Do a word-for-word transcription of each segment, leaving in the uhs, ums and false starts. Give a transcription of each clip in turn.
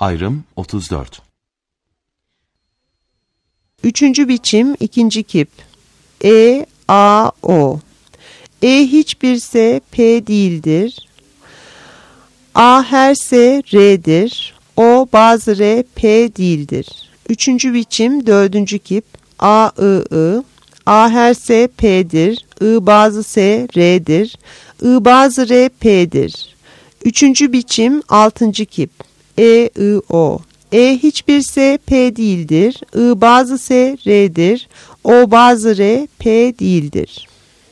Ayrım otuz dört. Üçüncü biçim ikinci kip. E, A, O. E hiçbirse P değildir. A herse R'dir. O bazı R P değildir. Üçüncü biçim dördüncü kip. A, I, I. A herse P'dir. I bazı S R'dir. I bazı R P'dir. Üçüncü biçim altıncı kip. E, I, O. E hiçbirse P değildir. I bazı S R'dir. O bazı R P değildir.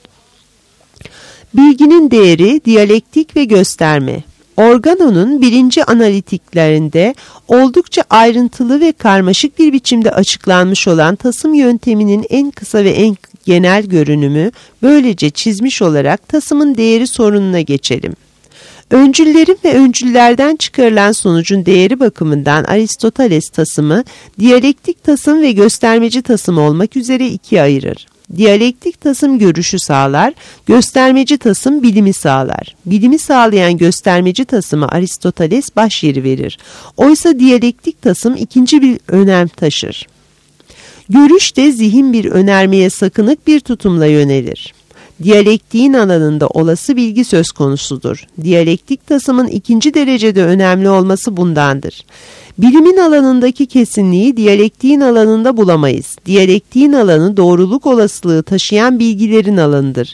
Bilginin değeri diyalektik ve gösterme. Organo'nun birinci analitiklerinde oldukça ayrıntılı ve karmaşık bir biçimde açıklanmış olan tasım yönteminin en kısa ve en genel görünümü böylece çizmiş olarak tasımın değeri sorununa geçelim. Öncüllerin ve öncüllerden çıkarılan sonucun değeri bakımından Aristoteles tasımı, diyalektik tasım ve göstermeci tasım olmak üzere ikiye ayırır. Diyalektik tasım görüşü sağlar, göstermeci tasım bilimi sağlar. Bilimi sağlayan göstermeci tasımı Aristoteles başyeri verir. Oysa diyalektik tasım ikinci bir önem taşır. Görüş de zihin bir önermeye sakınık bir tutumla yönelir. Diyalektiğin alanında olası bilgi söz konusudur. Diyalektik tasımın ikinci derecede önemli olması bundandır. Bilimin alanındaki kesinliği diyalektiğin alanında bulamayız. Diyalektiğin alanı doğruluk olasılığı taşıyan bilgilerin alanıdır.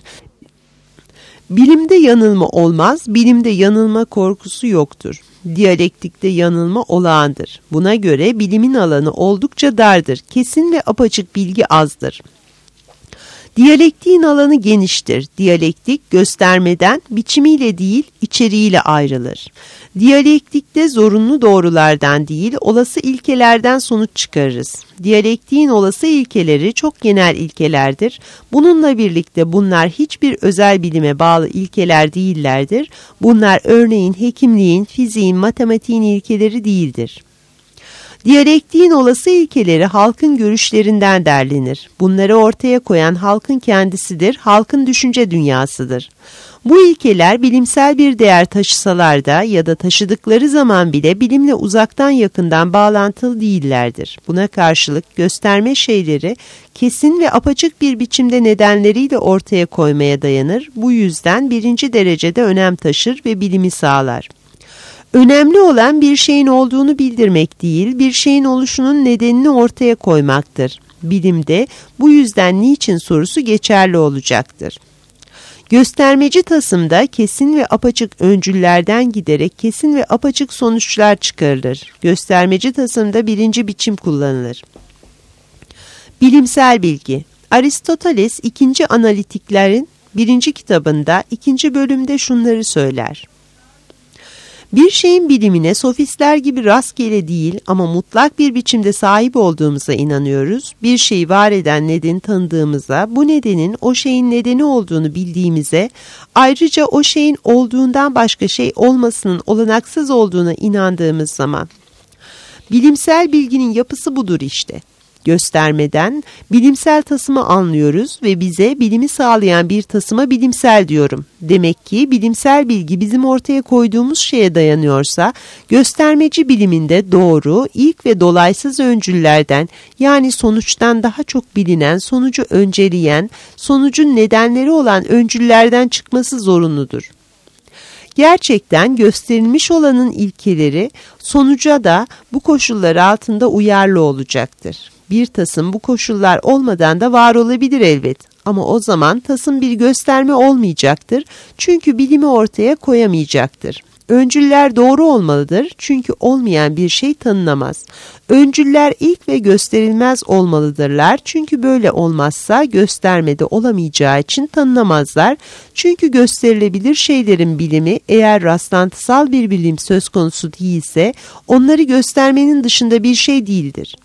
Bilimde yanılma olmaz, bilimde yanılma korkusu yoktur. Diyalektikte yanılma olağandır. Buna göre bilimin alanı oldukça dardır. Kesin ve apaçık bilgi azdır. Diyalektiğin alanı geniştir. Diyalektik göstermeden biçimiyle değil içeriğiyle ayrılır. Diyalektikte zorunlu doğrulardan değil olası ilkelerden sonuç çıkarırız. Diyalektiğin olası ilkeleri çok genel ilkelerdir. Bununla birlikte bunlar hiçbir özel bilime bağlı ilkeler değillerdir. Bunlar örneğin hekimliğin, fiziğin, matematiğin ilkeleri değildir. Diyalektiğin olası ilkeleri halkın görüşlerinden derlenir. Bunları ortaya koyan halkın kendisidir, halkın düşünce dünyasıdır. Bu ilkeler bilimsel bir değer taşısalar da ya da taşıdıkları zaman bile bilimle uzaktan yakından bağlantılı değillerdir. Buna karşılık gösterme şeyleri kesin ve apaçık bir biçimde nedenleriyle ortaya koymaya dayanır. Bu yüzden birinci derecede önem taşır ve bilimi sağlar. Önemli olan bir şeyin olduğunu bildirmek değil, bir şeyin oluşunun nedenini ortaya koymaktır. Bilimde bu yüzden niçin sorusu geçerli olacaktır. Göstermeci tasımda kesin ve apaçık öncüllerden giderek kesin ve apaçık sonuçlar çıkarılır. Göstermeci tasımda birinci biçim kullanılır. Bilimsel bilgi. Aristoteles ikinci analitiklerin birinci kitabında ikinci bölümde şunları söyler. Bir şeyin bilimine sofistler gibi rastgele değil ama mutlak bir biçimde sahip olduğumuza inanıyoruz. Bir şeyi var eden nedeni tanıdığımıza, bu nedenin o şeyin nedeni olduğunu bildiğimize, ayrıca o şeyin olduğundan başka şey olmasının olanaksız olduğuna inandığımız zaman. Bilimsel bilginin yapısı budur işte. Göstermeden bilimsel tasımı anlıyoruz ve bize bilimi sağlayan bir tasıma bilimsel diyorum. Demek ki bilimsel bilgi bizim ortaya koyduğumuz şeye dayanıyorsa, göstermeci biliminde doğru, ilk ve dolaysız öncüllerden yani sonuçtan daha çok bilinen, sonucu önceleyen, sonucun nedenleri olan öncüllerden çıkması zorunludur. Gerçekten gösterilmiş olanın ilkeleri sonuca da bu koşullar altında uyarlı olacaktır. Bir tasım bu koşullar olmadan da var olabilir elbet. Ama o zaman tasım bir gösterme olmayacaktır. Çünkü bilimi ortaya koyamayacaktır. Öncüller doğru olmalıdır. Çünkü olmayan bir şey tanınamaz. Öncüller ilk ve gösterilmez olmalıdırlar. Çünkü böyle olmazsa göstermede olamayacağı için tanınamazlar. Çünkü gösterilebilir şeylerin bilimi eğer rastlantısal bir bilim söz konusu değilse onları göstermenin dışında bir şey değildir.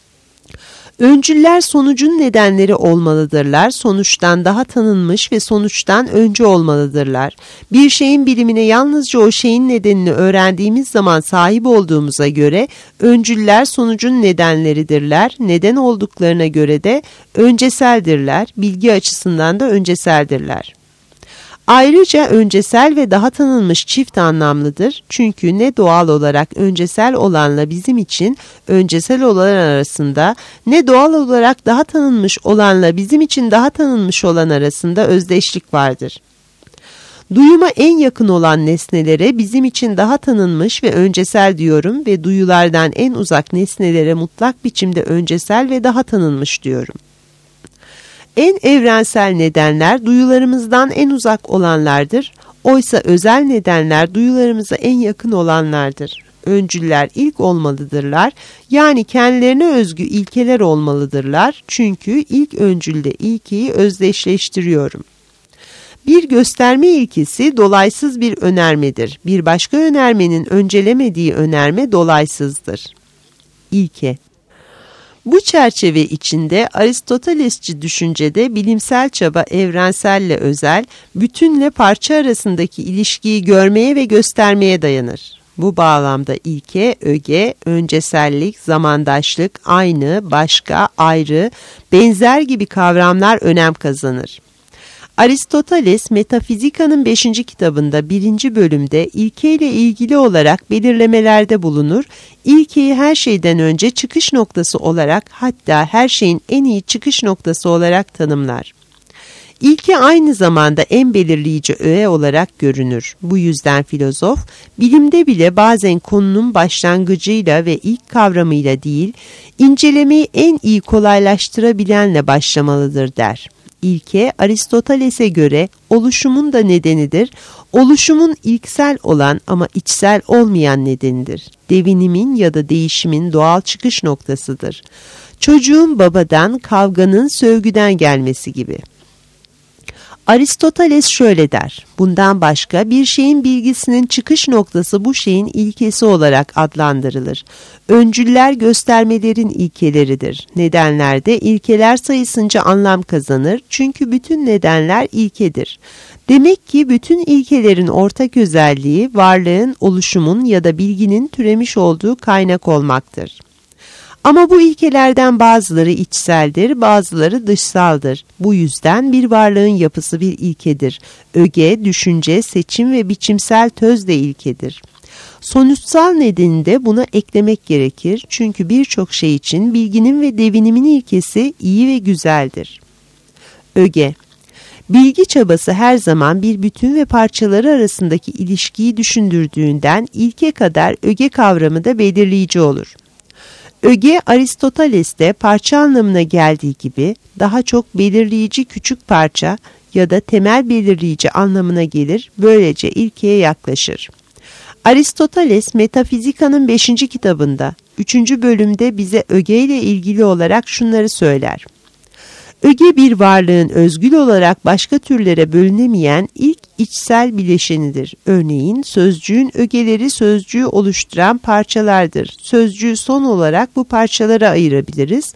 Öncüller sonucun nedenleri olmalıdırlar, sonuçtan daha tanınmış ve sonuçtan önce olmalıdırlar. Bir şeyin bilimine yalnızca o şeyin nedenini öğrendiğimiz zaman sahip olduğumuza göre öncüller sonucun nedenleridirler, neden olduklarına göre de önceseldirler, bilgi açısından da önceseldirler. Ayrıca öncesel ve daha tanınmış çift anlamlıdır. Çünkü ne doğal olarak öncesel olanla bizim için öncesel olan arasında, ne doğal olarak daha tanınmış olanla bizim için daha tanınmış olan arasında özdeşlik vardır. Duyuma en yakın olan nesnelere bizim için daha tanınmış ve öncesel diyorum ve duyulardan en uzak nesnelere mutlak biçimde öncesel ve daha tanınmış diyorum. En evrensel nedenler duyularımızdan en uzak olanlardır. Oysa özel nedenler duyularımıza en yakın olanlardır. Öncüller ilk olmalıdırlar. Yani kendilerine özgü ilkeler olmalıdırlar. Çünkü ilk öncülde ilkeyi özdeşleştiriyorum. Bir gösterme ilkesi dolaysız bir önermedir. Bir başka önermenin öncelemediği önerme dolaysızdır. İlke. Bu çerçeve içinde Aristotelesçi düşüncede bilimsel çaba evrenselle özel, bütünle parça arasındaki ilişkiyi görmeye ve göstermeye dayanır. Bu bağlamda ilke, öge, öncesellik, zamandaşlık, aynı, başka, ayrı, benzer gibi kavramlar önem kazanır. Aristoteles, Metafizika'nın beşinci kitabında birinci bölümde ilkeyle ilgili olarak belirlemelerde bulunur, ilkeyi her şeyden önce çıkış noktası olarak, hatta her şeyin en iyi çıkış noktası olarak tanımlar. İlke aynı zamanda en belirleyici öğe olarak görünür. Bu yüzden filozof, bilimde bile bazen konunun başlangıcıyla ve ilk kavramıyla değil, incelemeyi en iyi kolaylaştırabilenle başlamalıdır der. İlke, Aristoteles'e göre oluşumun da nedenidir. Oluşumun ilksel olan ama içsel olmayan nedenidir. Devinimin ya da değişimin doğal çıkış noktasıdır. Çocuğun babadan, kavganın sövgüden gelmesi gibi. Aristoteles şöyle der: bundan başka bir şeyin bilgisinin çıkış noktası bu şeyin ilkesi olarak adlandırılır. Öncüller göstermelerin ilkeleridir. Nedenler de ilkeler sayısınca anlam kazanır çünkü bütün nedenler ilkedir. Demek ki bütün ilkelerin ortak özelliği varlığın, oluşumun ya da bilginin türemiş olduğu kaynak olmaktır. Ama bu ilkelerden bazıları içseldir, bazıları dışsaldır. Bu yüzden bir varlığın yapısı bir ilkedir. Öge, düşünce, seçim ve biçimsel töz de ilkedir. Sonuçsal nedeni de buna eklemek gerekir. Çünkü birçok şey için bilginin ve devinimin ilkesi iyi ve güzeldir. Öge. Bilgi çabası her zaman bir bütün ve parçaları arasındaki ilişkiyi düşündürdüğünden ilke kadar öge kavramı da belirleyici olur. Öge, Aristoteles'te parça anlamına geldiği gibi daha çok belirleyici küçük parça ya da temel belirleyici anlamına gelir, böylece ilkeye yaklaşır. Aristoteles, Metafizika'nın beşinci kitabında, üçüncü bölümde bize öge ile ilgili olarak şunları söyler. Öge bir varlığın özgül olarak başka türlere bölünemeyen ilk içsel bileşenidir. Örneğin sözcüğün ögeleri sözcüğü oluşturan parçalardır. Sözcüğü son olarak bu parçalara ayırabiliriz.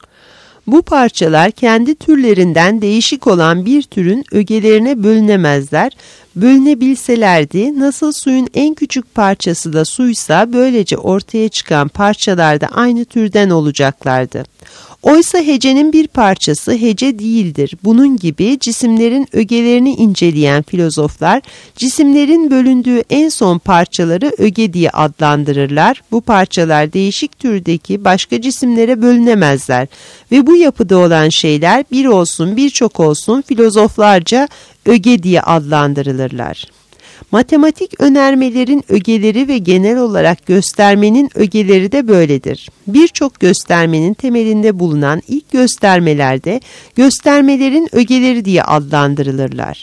Bu parçalar kendi türlerinden değişik olan bir türün ögelerine bölünemezler. Bölünebilselerdi nasıl suyun en küçük parçası da suysa böylece ortaya çıkan parçalar da aynı türden olacaklardı. Oysa hecenin bir parçası hece değildir. Bunun gibi cisimlerin ögelerini inceleyen filozoflar, cisimlerin bölündüğü en son parçaları öge diye adlandırırlar. Bu parçalar değişik türdeki başka cisimlere bölünemezler ve bu yapıda olan şeyler bir olsun birçok olsun filozoflarca öge diye adlandırılırlar. Matematik önermelerin ögeleri ve genel olarak göstermenin ögeleri de böyledir. Birçok göstermenin temelinde bulunan ilk göstermelerde göstermelerin ögeleri diye adlandırılırlar.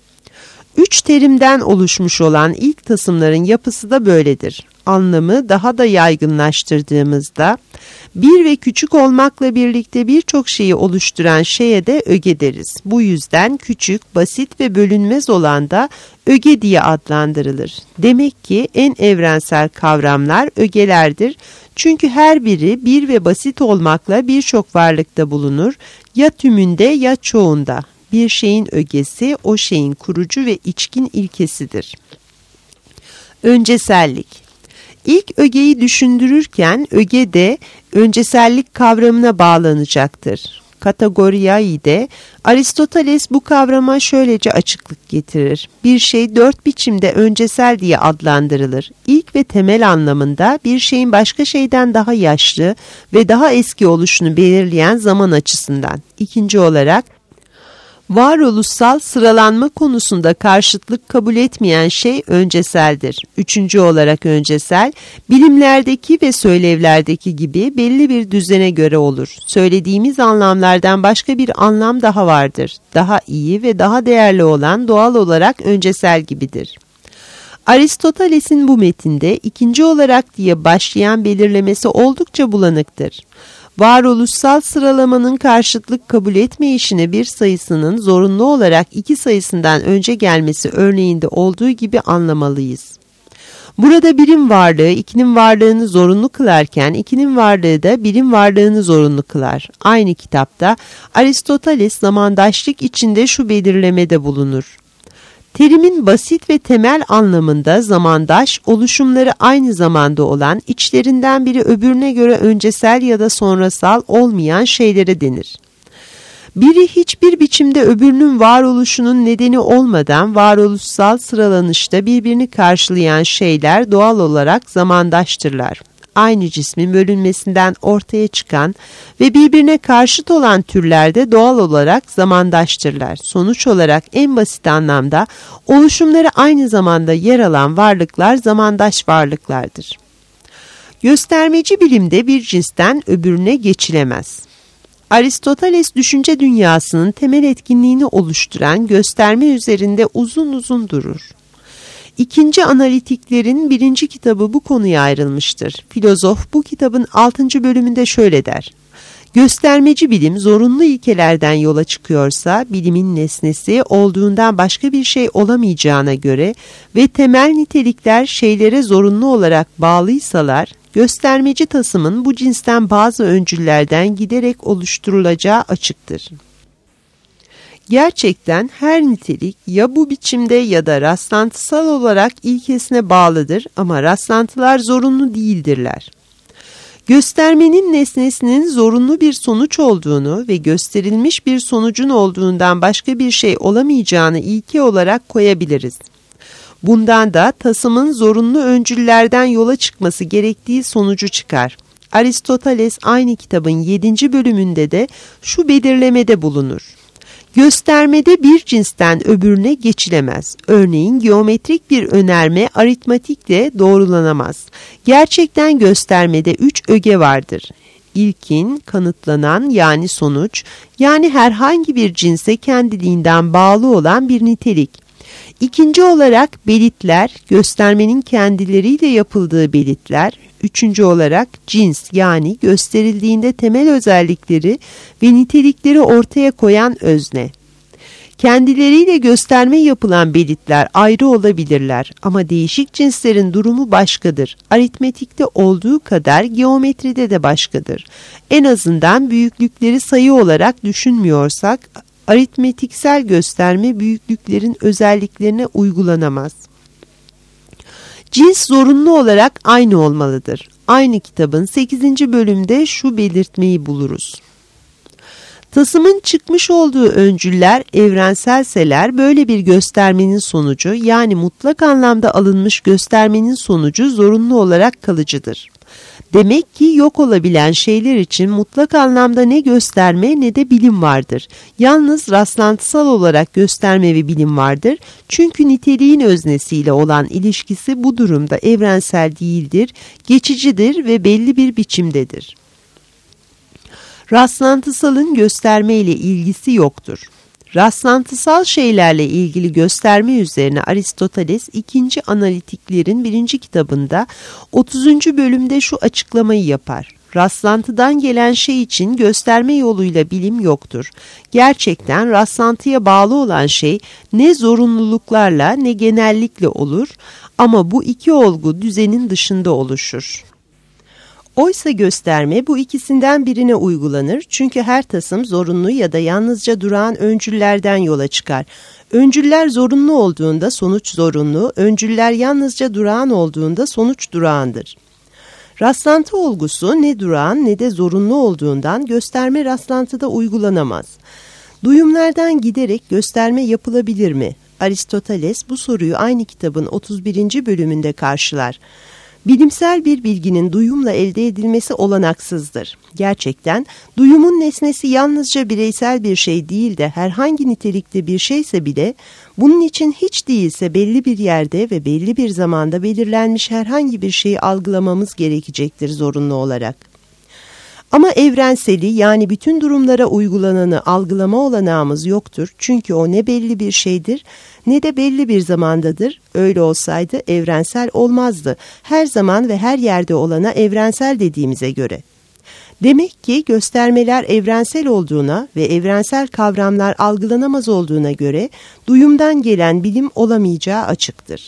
Üç terimden oluşmuş olan ilk tasımların yapısı da böyledir. Anlamı daha da yaygınlaştırdığımızda bir ve küçük olmakla birlikte birçok şeyi oluşturan şeye de öge deriz. Bu yüzden küçük, basit ve bölünmez olan da öge diye adlandırılır. Demek ki en evrensel kavramlar ögelerdir. Çünkü her biri bir ve basit olmakla birçok varlıkta bulunur. Ya tümünde ya çoğunda. Bir şeyin ögesi o şeyin kurucu ve içkin ilkesidir. Öncesellik. İlk ögeyi düşündürürken öge de öncesellik kavramına bağlanacaktır. kategoriaide Aristoteles bu kavrama şöylece açıklık getirir. Bir şey dört biçimde öncesel diye adlandırılır. İlk ve temel anlamında bir şeyin başka şeyden daha yaşlı ve daha eski oluşunu belirleyen zaman açısından. İkinci olarak varoluşsal sıralanma konusunda karşıtlık kabul etmeyen şey önceseldir. Üçüncü olarak öncesel, bilimlerdeki ve söylevlerdeki gibi belli bir düzene göre olur. Söylediğimiz anlamlardan başka bir anlam daha vardır. Daha iyi ve daha değerli olan doğal olarak öncesel gibidir. Aristoteles'in bu metinde ikinci olarak diye başlayan belirlemesi oldukça bulanıktır. Varoluşsal sıralamanın karşıtlık kabul etmeyişine bir sayısının zorunlu olarak iki sayısından önce gelmesi örneğinde olduğu gibi anlamalıyız. Burada birim varlığı ikinin varlığını zorunlu kılarken ikinin varlığı da birim varlığını zorunlu kılar. Aynı kitapta Aristoteles zamandaşlık içinde şu belirlemede bulunur. Terimin basit ve temel anlamında zamandaş, oluşumları aynı zamanda olan, içlerinden biri öbürüne göre öncesel ya da sonrasal olmayan şeylere denir. Biri hiçbir biçimde öbürünün varoluşunun nedeni olmadan varoluşsal sıralanışta birbirini karşılayan şeyler doğal olarak zamandaştırlar. Aynı cismin bölünmesinden ortaya çıkan ve birbirine karşıt olan türlerde doğal olarak zamandaştırlar. Sonuç olarak en basit anlamda oluşumları aynı zamanda yer alan varlıklar zamandaş varlıklardır. Göstermeci bilimde bir cinsten öbürüne geçilemez. Aristoteles düşünce dünyasının temel etkinliğini oluşturan gösterme üzerinde uzun uzun durur. İkinci analitiklerin birinci kitabı bu konuya ayrılmıştır. Filozof bu kitabın altıncı bölümünde şöyle der. Göstermeci bilim zorunlu ilkelerden yola çıkıyorsa bilimin nesnesi olduğundan başka bir şey olamayacağına göre ve temel nitelikler şeylere zorunlu olarak bağlıysalar, göstermeci tasımın bu cinsten bazı öncüllerden giderek oluşturulacağı açıktır. Gerçekten her nitelik ya bu biçimde ya da rastlantısal olarak ilkesine bağlıdır ama rastlantılar zorunlu değildirler. Göstermenin nesnesinin zorunlu bir sonuç olduğunu ve gösterilmiş bir sonucun olduğundan başka bir şey olamayacağını ilke olarak koyabiliriz. Bundan da tasımın zorunlu öncüllerden yola çıkması gerektiği sonucu çıkar. Aristoteles aynı kitabın yedinci bölümünde de şu belirlemede bulunur. Göstermede bir cinsten öbürüne geçilemez. Örneğin geometrik bir önerme aritmatikle doğrulanamaz. Gerçekten göstermede üç öge vardır. İlkin, kanıtlanan yani sonuç, yani herhangi bir cinse kendiliğinden bağlı olan bir nitelik. İkinci olarak belitler, göstermenin kendileriyle yapıldığı belitler. Üçüncü olarak cins yani gösterildiğinde temel özellikleri ve nitelikleri ortaya koyan özne. Kendileriyle gösterme yapılan belitler ayrı olabilirler ama değişik cinslerin durumu başkadır. Aritmetikte olduğu kadar geometride de başkadır. En azından büyüklükleri sayı olarak düşünmüyorsak, aritmetiksel gösterme büyüklüklerin özelliklerine uygulanamaz. Cins zorunlu olarak aynı olmalıdır. Aynı kitabın sekizinci bölümde şu belirtmeyi buluruz. Tasımın çıkmış olduğu öncüller evrenselseler böyle bir göstermenin sonucu yani mutlak anlamda alınmış göstermenin sonucu zorunlu olarak kalıcıdır. Demek ki yok olabilen şeyler için mutlak anlamda ne gösterme ne de bilim vardır. Yalnız rastlantısal olarak gösterme ve bilim vardır. Çünkü niteliğin öznesiyle olan ilişkisi bu durumda evrensel değildir, geçicidir ve belli bir biçimdedir. Rastlantısalın gösterme ile ilgisi yoktur. Rastlantısal şeylerle ilgili gösterme üzerine Aristoteles ikinci analitiklerin birinci kitabında otuzuncu bölümde şu açıklamayı yapar. Rastlantıdan gelen şey için gösterme yoluyla bilim yoktur. Gerçekten rastlantıya bağlı olan şey ne zorunluluklarla ne genellikle olur ama bu iki olgu düzenin dışında oluşur. Oysa gösterme bu ikisinden birine uygulanır çünkü her tasım zorunlu ya da yalnızca durağan öncüllerden yola çıkar. Öncüller zorunlu olduğunda sonuç zorunlu, öncüller yalnızca durağan olduğunda sonuç durağandır. Rastlantı olgusu ne durağan ne de zorunlu olduğundan gösterme rastlantıda uygulanamaz. Duyumlardan giderek gösterme yapılabilir mi? Aristoteles bu soruyu aynı kitabın otuz birinci bölümünde karşılar. Bilimsel bir bilginin duyumla elde edilmesi olanaksızdır. Gerçekten duyumun nesnesi yalnızca bireysel bir şey değil de herhangi nitelikte bir şeyse bile bunun için hiç değilse belli bir yerde ve belli bir zamanda belirlenmiş herhangi bir şeyi algılamamız gerekecektir zorunlu olarak. Ama evrenseli yani bütün durumlara uygulananı algılama olanağımız yoktur. Çünkü o ne belli bir şeydir ne de belli bir zamandadır. Öyle olsaydı evrensel olmazdı. Her zaman ve her yerde olana evrensel dediğimize göre. Demek ki göstermeler evrensel olduğuna ve evrensel kavramlar algılanamaz olduğuna göre duyumdan gelen bilim olamayacağı açıktır.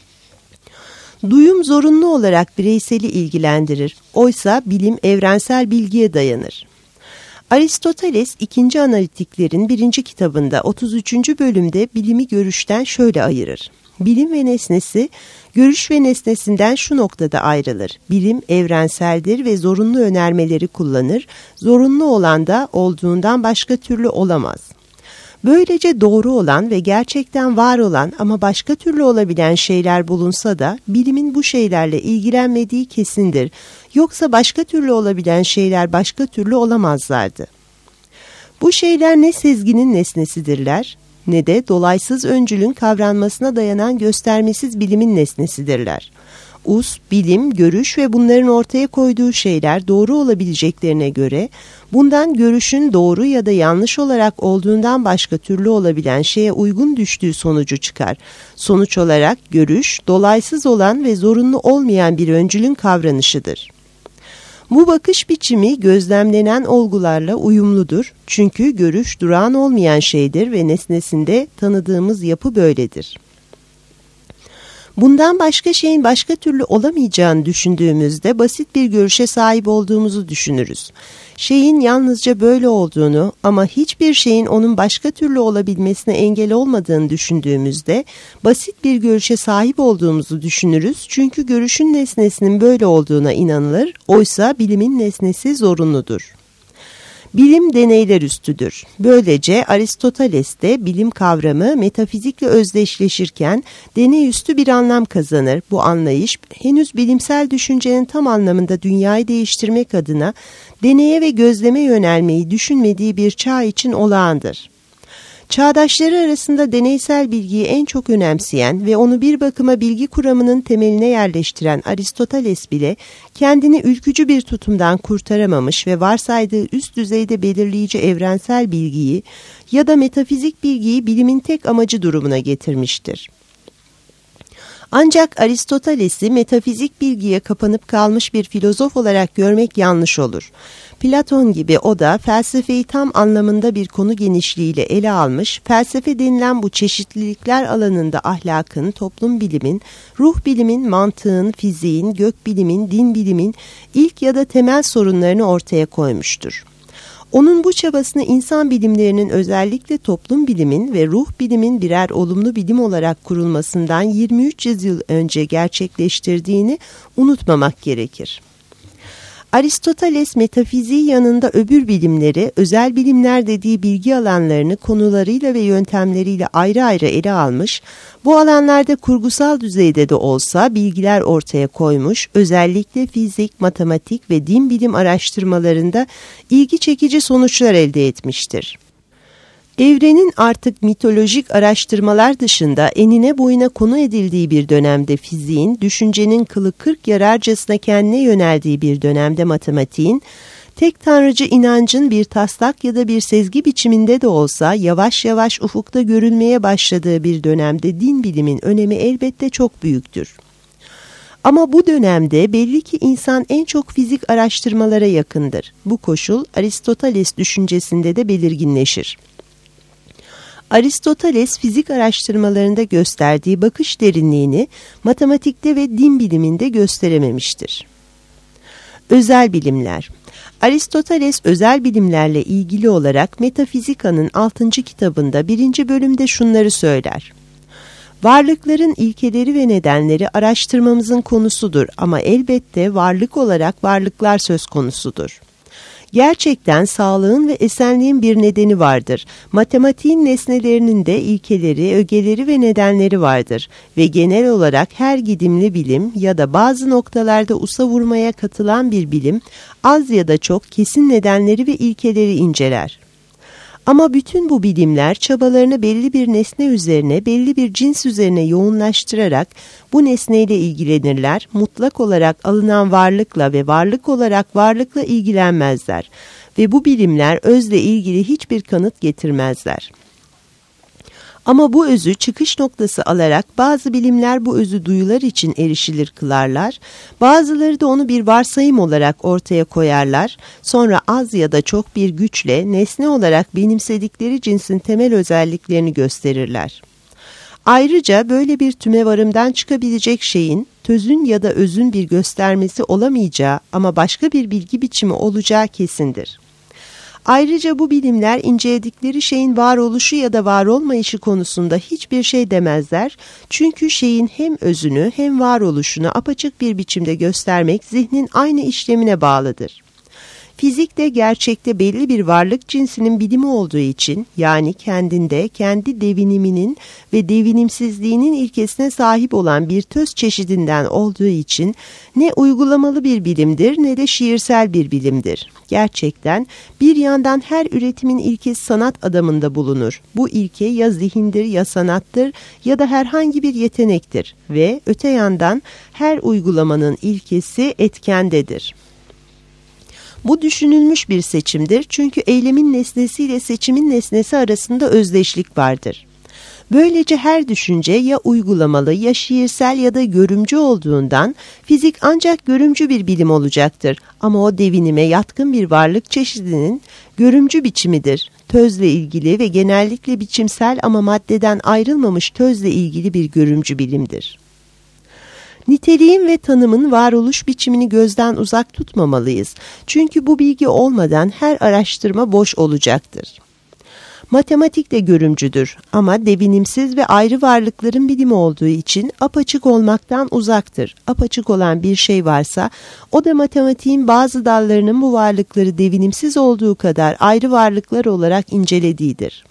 Duyum zorunlu olarak bireyseli ilgilendirir. Oysa bilim evrensel bilgiye dayanır. Aristoteles ikinci Analitiklerin birinci kitabında otuz üçüncü bölümde bilimi görüşten şöyle ayırır. Bilim ve nesnesi, görüş ve nesnesinden şu noktada ayrılır. Bilim evrenseldir ve zorunlu önermeleri kullanır. Zorunlu olan da olduğundan başka türlü olamaz. Böylece doğru olan ve gerçekten var olan ama başka türlü olabilen şeyler bulunsa da bilimin bu şeylerle ilgilenmediği kesindir. Yoksa başka türlü olabilen şeyler başka türlü olamazlardı. Bu şeyler ne sezginin nesnesidirler ne de dolaysız öncülün kavranmasına dayanan göstermesiz bilimin nesnesidirler. Us, bilim, görüş ve bunların ortaya koyduğu şeyler doğru olabileceklerine göre bundan görüşün doğru ya da yanlış olarak olduğundan başka türlü olabilen şeye uygun düştüğü sonucu çıkar. Sonuç olarak görüş, dolaysız olan ve zorunlu olmayan bir öncülün kavranışıdır. Bu bakış biçimi gözlemlenen olgularla uyumludur. Çünkü görüş durağan olmayan şeydir ve nesnesinde tanıdığımız yapı böyledir. Bundan başka şeyin başka türlü olamayacağını düşündüğümüzde basit bir görüşe sahip olduğumuzu düşünürüz. Şeyin yalnızca böyle olduğunu ama hiçbir şeyin onun başka türlü olabilmesine engel olmadığını düşündüğümüzde basit bir görüşe sahip olduğumuzu düşünürüz. Çünkü görüşün nesnesinin böyle olduğuna inanılır. Oysa bilimin nesnesi zorunludur. Bilim deneyler üstüdür. Böylece Aristoteles'te bilim kavramı metafizikle özdeşleşirken deney üstü bir anlam kazanır. Bu anlayış henüz bilimsel düşüncenin tam anlamında dünyayı değiştirmek adına deneye ve gözleme yönelmeyi düşünmediği bir çağ için olağandır. Çağdaşları arasında deneysel bilgiyi en çok önemseyen ve onu bir bakıma bilgi kuramının temeline yerleştiren Aristoteles bile kendini ülkücü bir tutumdan kurtaramamış ve varsaydığı üst düzeyde belirleyici evrensel bilgiyi ya da metafizik bilgiyi bilimin tek amacı durumuna getirmiştir. Ancak Aristoteles'i metafizik bilgiye kapanıp kalmış bir filozof olarak görmek yanlış olur. Platon gibi o da felsefeyi tam anlamında bir konu genişliğiyle ele almış, felsefe denilen bu çeşitlilikler alanında ahlakın, toplum bilimin, ruh bilimin, mantığın, fiziğin, gök bilimin, din bilimin ilk ya da temel sorunlarını ortaya koymuştur. Onun bu çabasını insan bilimlerinin özellikle toplum bilimin ve ruh bilimin birer olumlu bilim olarak kurulmasından yirmi üç yüzyıl önce gerçekleştirdiğini unutmamak gerekir. Aristoteles metafiziği yanında öbür bilimleri, özel bilimler dediği bilgi alanlarını konularıyla ve yöntemleriyle ayrı ayrı ele almış, bu alanlarda kurgusal düzeyde de olsa bilgiler ortaya koymuş, özellikle fizik, matematik ve din bilim araştırmalarında ilgi çekici sonuçlar elde etmiştir. Evrenin artık mitolojik araştırmalar dışında enine boyuna konu edildiği bir dönemde fiziğin, düşüncenin kılı kırk yararcasına kendine yöneldiği bir dönemde matematiğin, tek tanrıcı inancın bir taslak ya da bir sezgi biçiminde de olsa yavaş yavaş ufukta görülmeye başladığı bir dönemde din bilimin önemi elbette çok büyüktür. Ama bu dönemde belli ki insan en çok fizik araştırmalara yakındır. Bu koşul Aristoteles düşüncesinde de belirginleşir. Aristoteles fizik araştırmalarında gösterdiği bakış derinliğini matematikte ve din biliminde gösterememiştir. Özel bilimler. Aristoteles özel bilimlerle ilgili olarak Metafizika'nın altıncı kitabında birinci bölümde şunları söyler. Varlıkların ilkeleri ve nedenleri araştırmamızın konusudur ama elbette varlık olarak varlıklar söz konusudur. Gerçekten sağlığın ve esenliğin bir nedeni vardır. Matematiğin nesnelerinin de ilkeleri, ögeleri ve nedenleri vardır. Ve genel olarak her gidimli bilim ya da bazı noktalarda usa vurmaya katılan bir bilim, az ya da çok kesin nedenleri ve ilkeleri inceler. Ama bütün bu bilimler çabalarını belli bir nesne üzerine, belli bir cins üzerine yoğunlaştırarak bu nesneyle ilgilenirler, mutlak olarak alınan varlıkla ve varlık olarak varlıkla ilgilenmezler ve bu bilimler özle ilgili hiçbir kanıt getirmezler. Ama bu özü çıkış noktası alarak bazı bilimler bu özü duyular için erişilir kılarlar, bazıları da onu bir varsayım olarak ortaya koyarlar, sonra az ya da çok bir güçle nesne olarak benimsedikleri cinsin temel özelliklerini gösterirler. Ayrıca böyle bir tümevarımdan çıkabilecek şeyin, tözün ya da özün bir göstermesi olamayacağı ama başka bir bilgi biçimi olacağı kesindir. Ayrıca bu bilimler inceledikleri şeyin varoluşu ya da var olmayışı konusunda hiçbir şey demezler. Çünkü şeyin hem özünü hem varoluşunu apaçık bir biçimde göstermek zihnin aynı işlemine bağlıdır. Fizik de gerçekte belli bir varlık cinsinin bilimi olduğu için, yani kendinde kendi deviniminin ve devinimsizliğinin ilkesine sahip olan bir töz çeşidinden olduğu için ne uygulamalı bir bilimdir ne de şiirsel bir bilimdir. Gerçekten bir yandan her üretimin ilkesi sanat adamında bulunur. Bu ilke ya zihindir ya sanattır ya da herhangi bir yetenektir ve öte yandan her uygulamanın ilkesi etkendedir. Bu düşünülmüş bir seçimdir çünkü eylemin nesnesiyle seçimin nesnesi arasında özdeşlik vardır. Böylece her düşünce ya uygulamalı ya şiirsel ya da görümcü olduğundan fizik ancak görümcü bir bilim olacaktır. Ama o devinime yatkın bir varlık çeşidinin görümcü biçimidir. Tözle ilgili ve genellikle biçimsel ama maddeden ayrılmamış tözle ilgili bir görümcü bilimdir. Niteliğin ve tanımın varoluş biçimini gözden uzak tutmamalıyız. Çünkü bu bilgi olmadan her araştırma boş olacaktır. Matematik de görümcüdür ama devinimsiz ve ayrı varlıkların bilimi olduğu için apaçık olmaktan uzaktır. Apaçık olan bir şey varsa o da matematiğin bazı dallarının bu varlıkları devinimsiz olduğu kadar ayrı varlıklar olarak incelediğidir.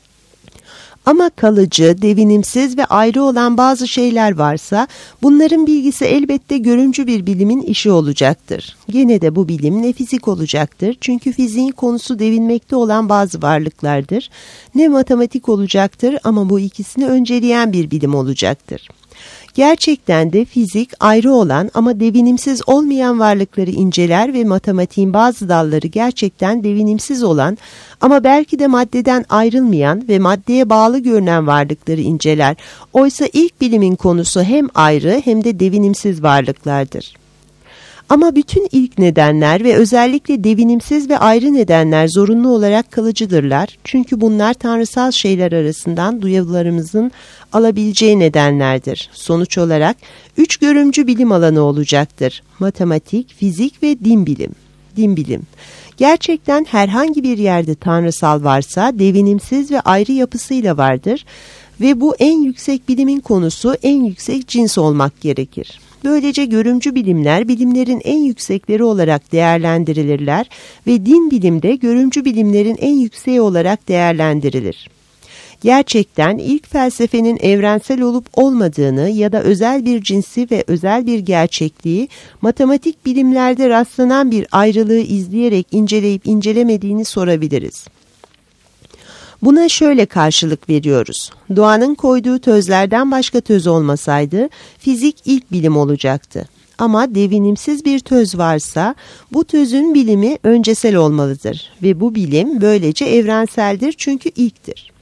Ama kalıcı, devinimsiz ve ayrı olan bazı şeyler varsa bunların bilgisi elbette görümcü bir bilimin işi olacaktır. Gene de bu bilim ne fizik olacaktır çünkü fiziğin konusu devinmekte olan bazı varlıklardır, ne matematik olacaktır ama bu ikisini önceleyen bir bilim olacaktır. Gerçekten de fizik ayrı olan ama devinimsiz olmayan varlıkları inceler ve matematiğin bazı dalları gerçekten devinimsiz olan ama belki de maddeden ayrılmayan ve maddeye bağlı görünen varlıkları inceler. Oysa ilk bilimin konusu hem ayrı hem de devinimsiz varlıklardır. Ama bütün ilk nedenler ve özellikle devinimsiz ve ayrı nedenler zorunlu olarak kalıcıdırlar. Çünkü bunlar tanrısal şeyler arasından duyularımızın alabileceği nedenlerdir. Sonuç olarak üç görümcü bilim alanı olacaktır. Matematik, fizik ve din bilim. Din bilim. Gerçekten herhangi bir yerde tanrısal varsa devinimsiz ve ayrı yapısıyla vardır ve bu en yüksek bilimin konusu en yüksek cins olmak gerekir. Böylece görümcü bilimler bilimlerin en yüksekleri olarak değerlendirilirler ve din bilimde görümcü bilimlerin en yükseği olarak değerlendirilir. Gerçekten ilk felsefenin evrensel olup olmadığını ya da özel bir cinsi ve özel bir gerçekliği matematik bilimlerde rastlanan bir ayrılığı izleyerek inceleyip incelemediğini sorabiliriz. Buna şöyle karşılık veriyoruz. Doğanın koyduğu tözlerden başka töz olmasaydı fizik ilk bilim olacaktı. Ama devinimsiz bir töz varsa bu tözün bilimi öncesel olmalıdır ve bu bilim böylece evrenseldir çünkü ilktir.